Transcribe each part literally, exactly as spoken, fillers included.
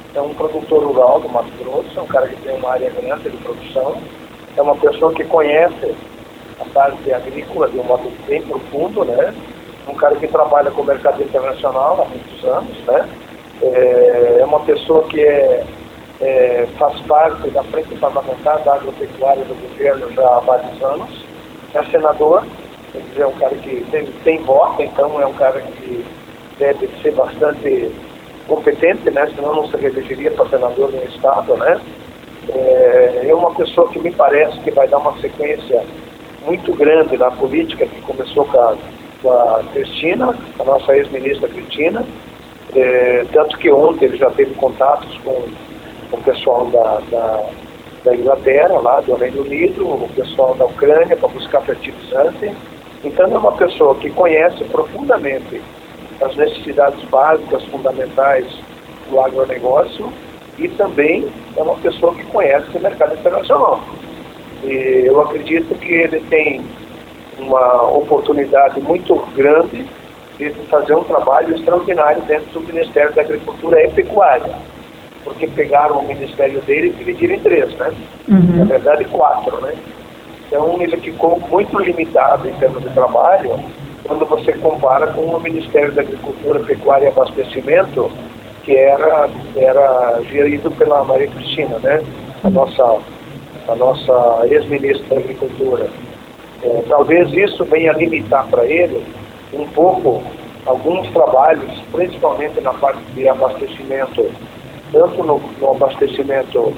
é um produtor rural do Mato Grosso, é um cara que tem uma área grande de produção, é uma pessoa que conhece a parte agrícola de um modo bem profundo, né? Um cara que trabalha com o mercado internacional há muitos anos, né? É uma pessoa que é, é, faz parte da frente parlamentar da agropecuária do governo já há vários anos, é senador, quer dizer, é um cara que tem, tem voto, então é um cara que deve ser bastante competente, né? Senão não se reelegeria para senador no estado, né? É, é uma pessoa que me parece que vai dar uma sequência muito grande na política, que começou com a, com a Cristina, a nossa ex-ministra Cristina, é, tanto que ontem ele já teve contatos com, com o pessoal da, da, da Inglaterra, lá do Reino Unido, o pessoal da Ucrânia, para buscar fertilizante. Então é uma pessoa que conhece profundamente as necessidades básicas, fundamentais do agronegócio, e também é uma pessoa que conhece o mercado internacional. E eu acredito que ele tem uma oportunidade muito grande de fazer um trabalho extraordinário dentro do Ministério da Agricultura e Pecuária, porque pegaram o ministério dele e dividiram em três, né? Uhum. Na verdade, quatro, né? Então, ele ficou muito limitado em termos de trabalho quando você compara com o Ministério da Agricultura, Pecuária e Abastecimento, que era, era gerido pela Maria Cristina, né? A nossa, a nossa ex-ministra da Agricultura. É, talvez isso venha limitar para ele um pouco alguns trabalhos, principalmente na parte de abastecimento, tanto no, no abastecimento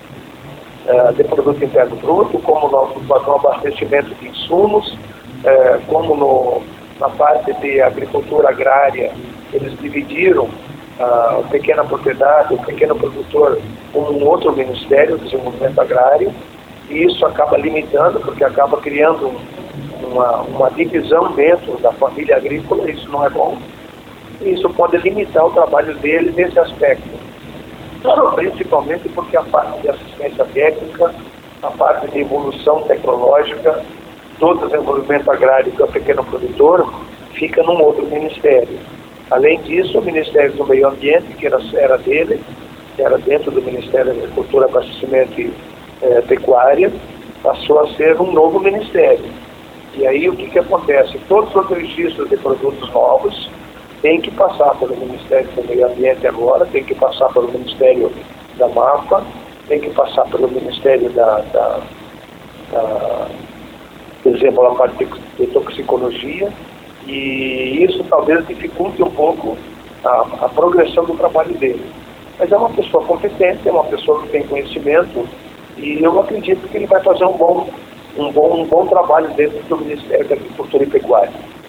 é, de produto interno bruto, como no, no abastecimento de insumos, é, como no, na parte de agricultura agrária. Eles dividiram a pequena propriedade, o pequeno produtor, com um outro Ministério, o Desenvolvimento Agrário, e isso acaba limitando, porque acaba criando uma, uma divisão dentro da família agrícola. Isso não é bom, e isso pode limitar o trabalho dele nesse aspecto, principalmente porque a parte de assistência técnica, a parte de evolução tecnológica, do desenvolvimento agrário do pequeno produtor, fica num outro ministério. Além disso, o Ministério do Meio Ambiente, que era, era dele, que era dentro do Ministério da Agricultura, Abastecimento e eh, Pecuária, passou a ser um novo ministério. E aí o que, que acontece? Todos os registros de produtos novos têm que passar pelo Ministério do Meio Ambiente agora, tem que passar pelo Ministério da MAPA, tem que passar pelo Ministério da, da, da por exemplo, a parte de toxicologia, e isso talvez dificulte um pouco a, a progressão do trabalho dele. Mas é uma pessoa competente, é uma pessoa que tem conhecimento, e eu acredito que ele vai fazer um bom, um bom, um bom trabalho dentro do Ministério da Agricultura e Pecuária.